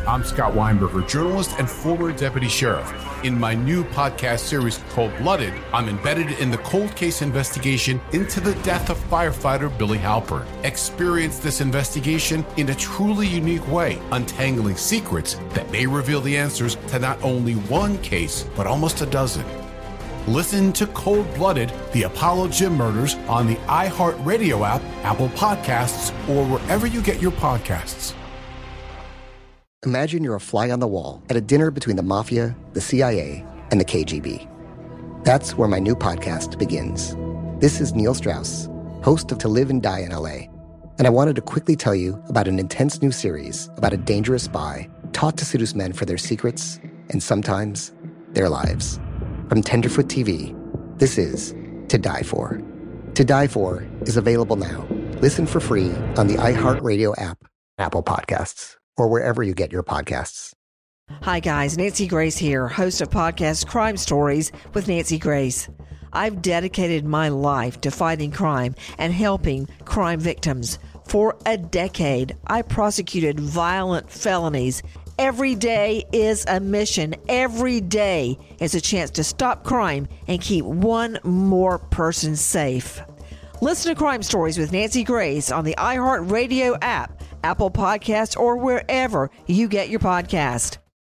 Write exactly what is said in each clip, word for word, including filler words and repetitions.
I'm Scott Weinberger, journalist and former deputy sheriff. In my new podcast series, Cold Blooded, I'm embedded in the cold case investigation into the death of firefighter Billy Halpern. Experience this investigation in a truly unique way, untangling secrets that may reveal the answers to not only one case, but almost a dozen. Listen to Cold Blooded, the Apollo Gym Murders on the iHeartRadio app, Apple Podcasts, or wherever you get your podcasts. Imagine you're a fly on the wall at a dinner between the Mafia, the C I A, and the K G B. That's where my new podcast begins. This is Neil Strauss, host of To Live and Die in L A, and I wanted to quickly tell you about an intense new series about a dangerous spy taught to seduce men for their secrets and sometimes their lives. From Tenderfoot T V, this is To Die For. To Die For is available now. Listen for free on the iHeartRadio app, Apple Podcasts, or wherever you get your podcasts. Hi guys, Nancy Grace here, host of podcast Crime Stories with Nancy Grace. I've dedicated my life to fighting crime and helping crime victims. For a decade, I prosecuted violent felonies. Every day is a mission. Every day is a chance to stop crime and keep one more person safe. Listen to Crime Stories with Nancy Grace on the iHeartRadio app, Apple Podcasts, or wherever you get your podcast.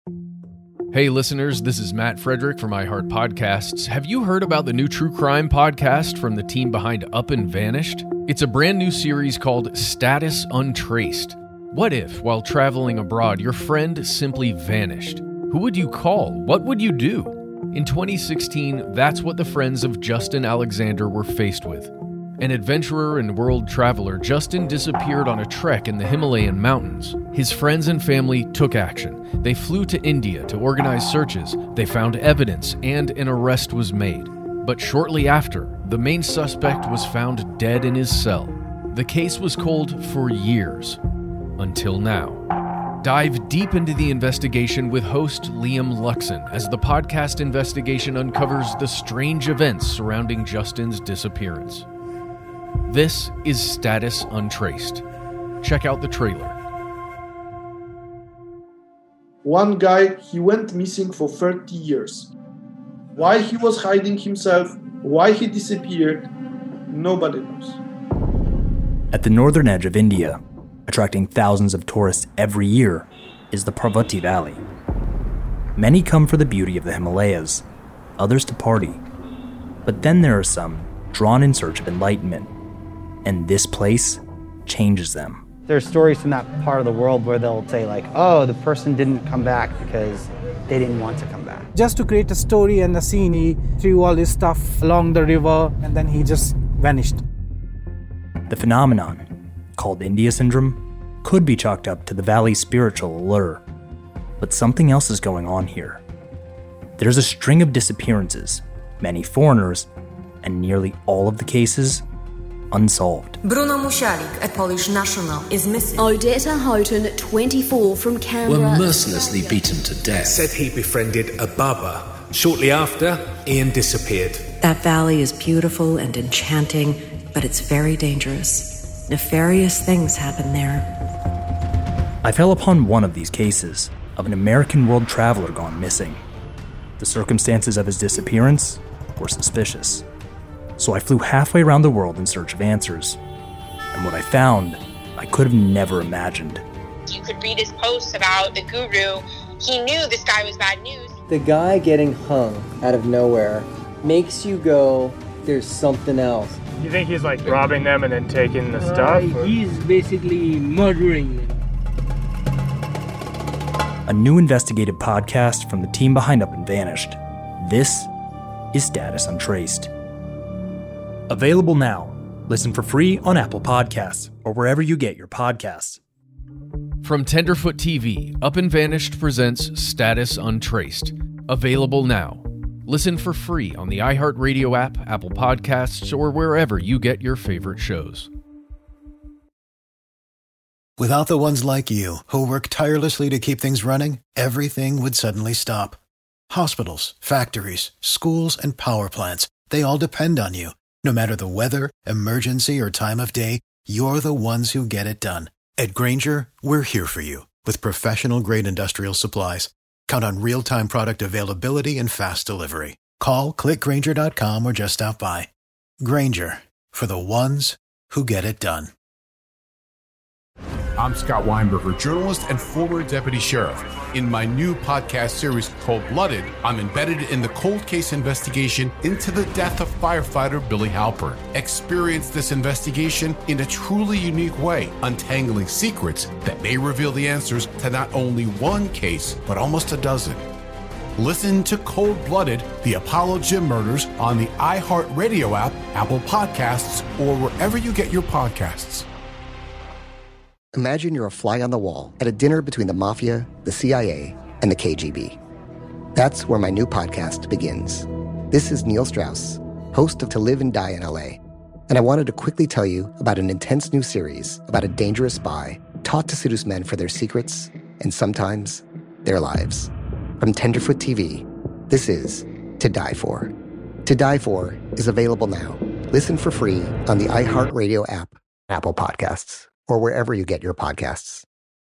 Hey listeners, this is Matt Frederick from iHeart Podcasts. Have you heard about the new true crime podcast from the team behind Up and Vanished? It's a brand new series called Status Untraced. What if, while traveling abroad, your friend simply vanished? Who would you call? What would you do? In twenty sixteen, that's what the friends of Justin Alexander were faced with. An adventurer and world traveler, Justin disappeared on a trek in the Himalayan mountains. His friends and family took action. They flew to India to organize searches. They found evidence, and an arrest was made. But shortly after, the main suspect was found dead in his cell. The case was cold for years. Until now. Dive deep into the investigation with host Liam Luxon as the podcast investigation uncovers the strange events surrounding Justin's disappearance. This is Status Untraced. Check out the trailer. One guy, he went missing for thirty years. Why he was hiding himself, why he disappeared, nobody knows. At the northern edge of India, attracting thousands of tourists every year, is the Parvati Valley. Many come for the beauty of the Himalayas, others to party. But then there are some drawn in search of enlightenment, and this place changes them. There are stories from that part of the world where they'll say like, oh, the person didn't come back because they didn't want to come back. Just to create a story and a scene, he threw all this stuff along the river and then he just vanished. The phenomenon, called India Syndrome, could be chalked up to the valley's spiritual allure. But something else is going on here. There's a string of disappearances, many foreigners, and nearly all of the cases unsolved. Bruno Mushalik at Polish National is missing. Odetta Houghton, twenty-four, from Canberra. Were mercilessly beaten to death. Said he befriended a Baba. Shortly after, Ian disappeared. That valley is beautiful and enchanting, but it's very dangerous. Nefarious things happen there. I fell upon one of these cases of an American world traveler gone missing. The circumstances of his disappearance were suspicious. So I flew halfway around the world in search of answers. And what I found, I could have never imagined. You could read his posts about the guru. He knew this guy was bad news. The guy getting hung out of nowhere makes you go, there's something else. You think he's like robbing them and then taking the stuff? Uh, he's basically murdering them. A new investigative podcast from the team behind Up and Vanished. This is Status Untraced. Available now. Listen for free on Apple Podcasts or wherever you get your podcasts. From Tenderfoot T V, Up and Vanished presents Status Untraced. Available now. Listen for free on the iHeartRadio app, Apple Podcasts, or wherever you get your favorite shows. Without the ones like you, who work tirelessly to keep things running, everything would suddenly stop. Hospitals, factories, schools, and power plants, they all depend on you. No matter the weather, emergency, or time of day, you're the ones who get it done. At Grainger, we're here for you With professional-grade industrial supplies, count on real-time product availability and fast delivery. Call, click Grainger dot com, or just stop by. Grainger, for the ones who get it done. I'm Scott Weinberger, journalist and former deputy sheriff. In my new podcast series called Blooded, I'm embedded in the cold case investigation into the death of firefighter Billy Halpern. Experience this investigation in a truly unique way, untangling secrets that may reveal the answers to not only one case, but almost a dozen. Listen to Cold Blooded, the Apollo Gym Murders on the iHeartRadio app, Apple Podcasts, or wherever you get your podcasts. Imagine you're a fly on the wall at a dinner between the Mafia, the C I A, and the K G B. That's where my new podcast begins. This is Neil Strauss, host of To Live and Die in L A, and I wanted to quickly tell you about an intense new series about a dangerous spy taught to seduce men for their secrets and sometimes their lives. From Tenderfoot T V, this is To Die For. To Die For is available now. Listen for free on the iHeartRadio app, Apple Podcasts, or wherever you get your podcasts.